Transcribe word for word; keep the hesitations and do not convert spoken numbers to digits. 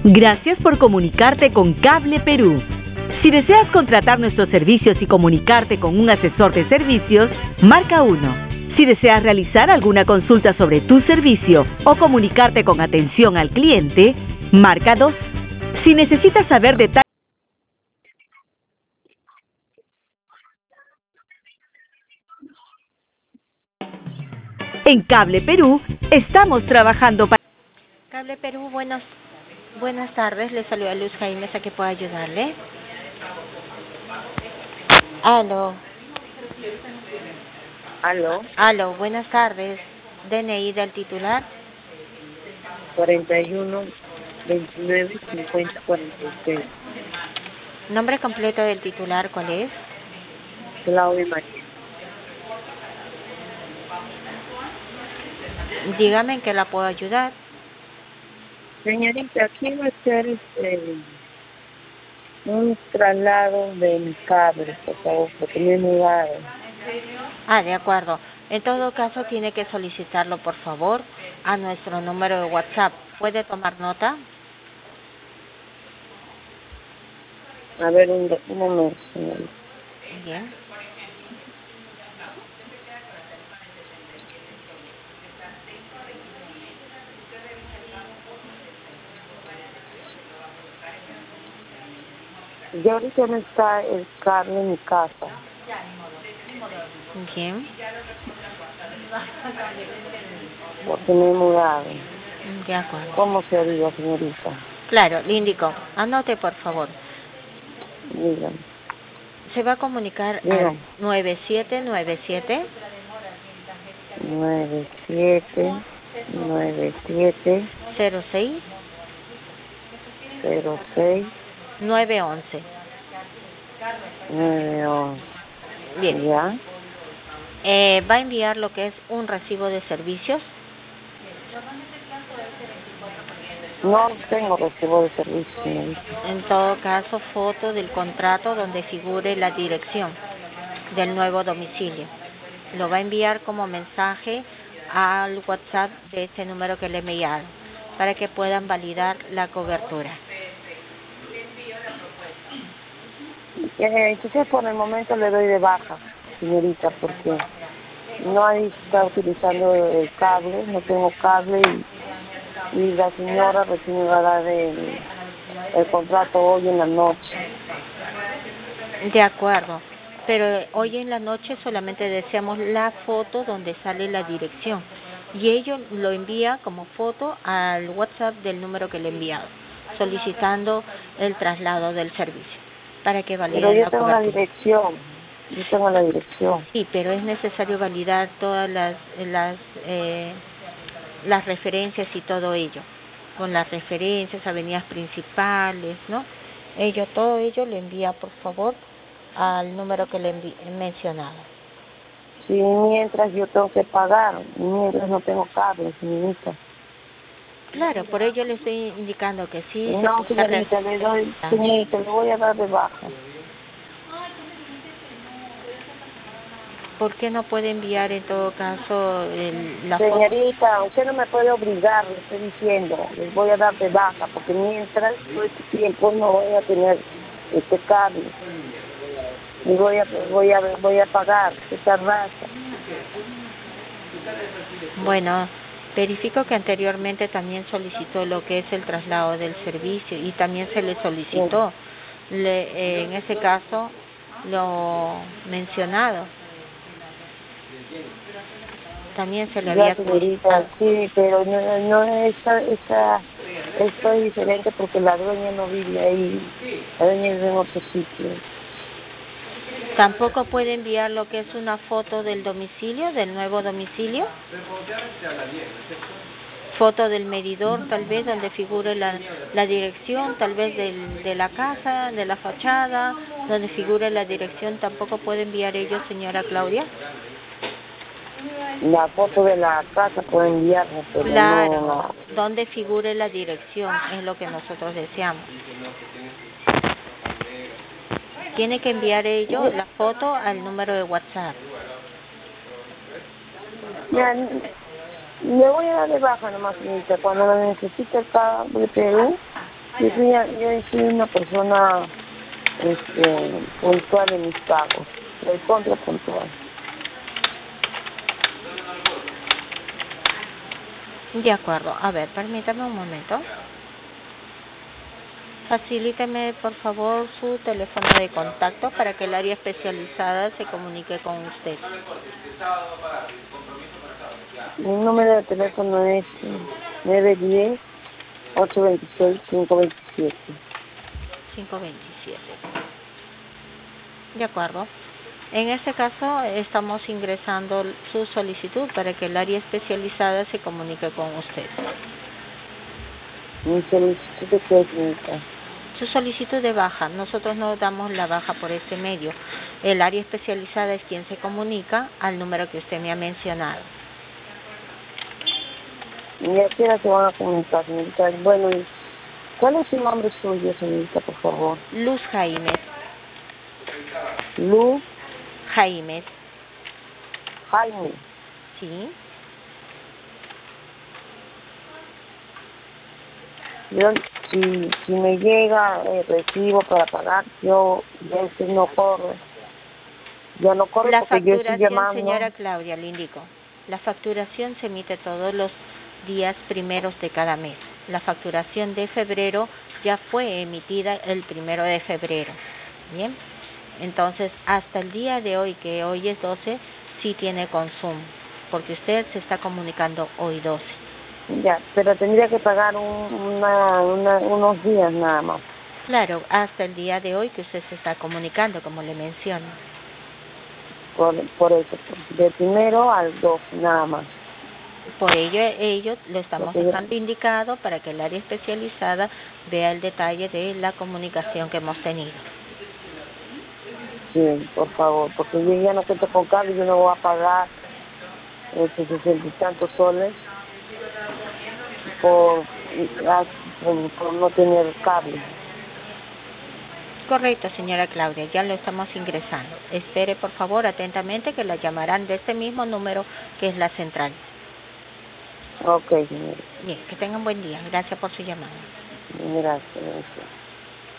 Gracias por comunicarte con Cable Perú. Si deseas contratar nuestros servicios y comunicarte con un asesor de servicios, marca uno. Si deseas realizar alguna consulta sobre tu servicio o comunicarte con atención al cliente, marca dos. Si necesitas saber detalles en Cable Perú, estamos trabajando para... Cable Perú, buenos, buenas tardes. Le saluda Luz Jaime, ¿a qué puedo ayudarle? Aló. Aló, Aló, buenas tardes. D N I del titular. cuarenta y uno, veintinueve, cincuenta, cuarenta y seis. Nombre completo del titular, ¿cuál es? Claudia María. Dígame en qué la puedo ayudar. Señorita, quiero hacer este, un traslado de mi cable, por favor, porque me he mudado. Ah, de acuerdo. En todo caso, tiene que solicitarlo, por favor, a nuestro número de WhatsApp. ¿Puede tomar nota? A ver, un, un momento, señorita. Bien. Ya ahorita no está el cable en mi casa, Bien. porque me he mudado. De acuerdo. ¿Cómo sería, señorita? Claro, le indico. Anote, por favor. Dígame. Se va a comunicar Dígame. al nueve siete nueve siete nueve siete nueve siete cero seis cero seis nueve once. nueve once. Bien. ¿Ya? Eh, va a enviar lo que es un recibo de servicios. No tengo recibo de servicio, señorita. En todo caso, foto del contrato donde figure la dirección del nuevo domicilio. Lo va a enviar como mensaje al WhatsApp de ese número que le he enviado para que puedan validar la cobertura. Eh, entonces, por el momento le doy de baja, señorita, porque no ahí está utilizando el cable, no tengo cable y, y la señora recién me va a dar el, el contrato hoy en la noche. De acuerdo, pero hoy en la noche solamente deseamos la foto donde sale la dirección y ello lo envía como foto al WhatsApp del número que le he enviado, solicitando el traslado del servicio para que Pero validen yo la tengo la cobertura. dirección, yo tengo la dirección. Sí, pero es necesario validar todas las las eh, las referencias y todo ello, con las referencias, avenidas principales, ¿no? Ello, todo ello le envía, por favor, al número que le envi- he mencionado. Sí, mientras yo tengo que pagar, mientras no tengo cable, señorita. Claro, por ello le estoy indicando que sí se No, puede re- señorita, le doy, señorita, le voy a dar de baja. ¿Por qué no puede enviar en todo caso el, la foto? Señorita, usted no me puede obligar, le estoy diciendo, les voy a dar de baja, porque mientras todo este tiempo no voy a tener este cable. Y voy a, voy a, voy a pagar esta raza. Bueno, verifico que anteriormente también solicitó lo que es el traslado del servicio y también se le solicitó, le, eh, en ese caso, lo mencionado. También se le Ya, había señorita, solicitado. sí, pero no, no esta, esta, esto es diferente porque la dueña no vive ahí, la dueña vive en otro sitio. Tampoco puede enviar lo que es una foto del domicilio, del nuevo domicilio. Foto del medidor, tal vez, donde figure la, la dirección, tal vez del, de la casa, de la fachada, donde figure la dirección. Tampoco puede enviar ello, señora Claudia. La foto de la casa puede enviarme, pero Claro, no la... donde figure la dirección, es lo que nosotros deseamos. Tiene que enviar ello, la foto, al número de WhatsApp. Ya, le voy a dar de baja nomás, señorita, cuando lo necesite el cable de Perú, Yo soy, yo soy una persona este, puntual en mis pagos, soy contra puntual. De acuerdo. A ver, permítame un momento. Facilíteme, por favor, su teléfono de contacto para que el área especializada se comunique con usted. Mi número de teléfono es nueve uno cero, ocho dos seis, cinco dos siete. cinco veintisiete. De acuerdo. En este caso, estamos ingresando su solicitud para que el área especializada se comunique con usted. Mi solicitud de qué, señorita. Su solicitud de baja. Nosotros no damos la baja por este medio. El área especializada es quien se comunica al número que usted me ha mencionado. ¿Y a qué hora se van a comunicar, señorita? Bueno, ¿y cuál es su nombre suyo, señorita, por favor? Luz Jaimes. Luz Jaimes. Jaime. Sí. Yo, si, si me llega el recibo para pagar, yo ya ese no corre. Ya no corre La porque yo estoy facturación, llamando. señora Claudia, le indico. La facturación se emite todos los días primeros de cada mes. La facturación de febrero ya fue emitida el primero de febrero. Bien. Entonces, hasta el día de hoy, que hoy es doce, sí tiene consumo, porque usted se está comunicando hoy doce. Ya, pero tendría que pagar un, una, una, unos días nada más. Claro, hasta el día de hoy que usted se está comunicando, como le menciono. Por, por eso, de primero al doce nada más. Por ello, ello lo estamos Porque dejando yo, indicado para que el área especializada vea el detalle de la comunicación que hemos tenido. sí, por favor, porque yo ya no cuento con cable, yo no voy a pagar este, sesenta y tantos soles por, por, por no tener cable. Correcto, señora Claudia, ya lo estamos ingresando. Espere, por favor, atentamente que la llamarán de este mismo número que es la central. Ok, señor. Bien, que tengan buen día. Gracias por su llamada. Gracias, gracias.